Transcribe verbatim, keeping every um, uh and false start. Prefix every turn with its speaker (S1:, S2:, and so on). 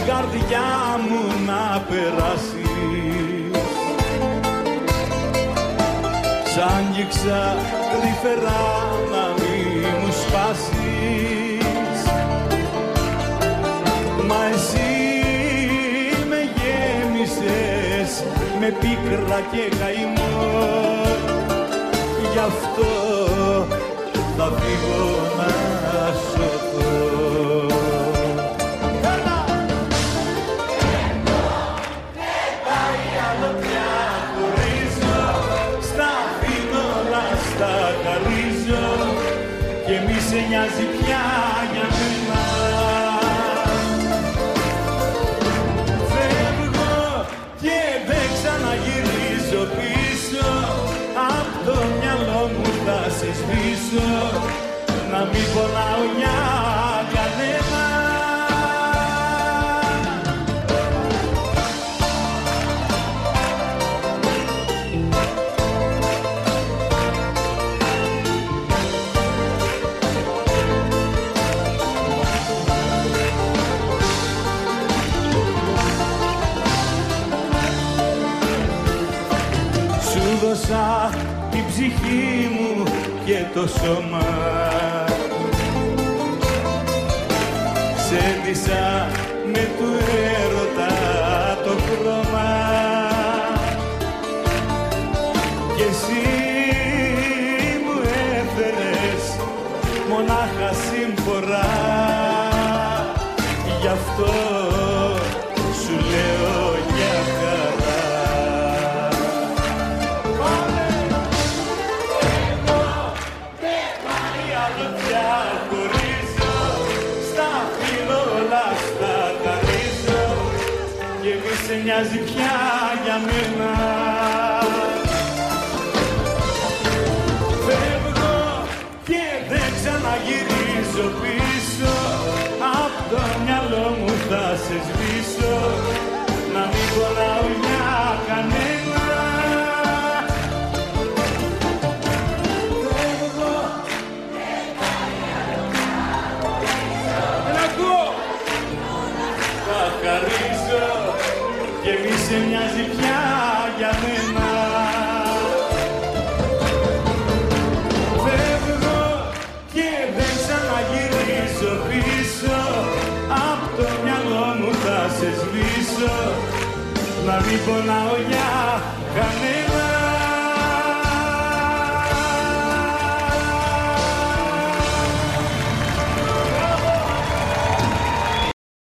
S1: καρδιά μου να περάσεις. Σ' άγγιξα τρυφερά να μη μου σπάσεις. Μα εσύ με γέμισες με πίκρα και καημό. Γι' αυτό θα φύγω να σωθώ. Και μη σε νοιάζει πια για μένα. Φεύγω και δεν ξαναγυρίζω πίσω. Απ' το μυαλό μου θα σε σβήσω. Να μην πονάω για κανένα. Δώσα την ψυχή μου και το σώμα. Σε ντύσα με του έρωτα το χρώμα. Κι εσύ μου έφερες μονάχα σύμφορα. Γι' αυτό σου λέω για χαρά. Σε νοιάζει πια για μένα. Φεύγω και δεν ξαναγυρίζω πίσω. Απ' το μυαλό μου θα σε σβήσω. Να μην πονάω για κανένα. Φεύγω. Δεν ακούω. Θα χαρίζω και μη σε νοιάζει πια για μένα. Φεύγω και δεν ξαναγυρίζω πίσω. Απ' το μυαλό μου θα σε σβήσω. Να μην πονάω για κανένα.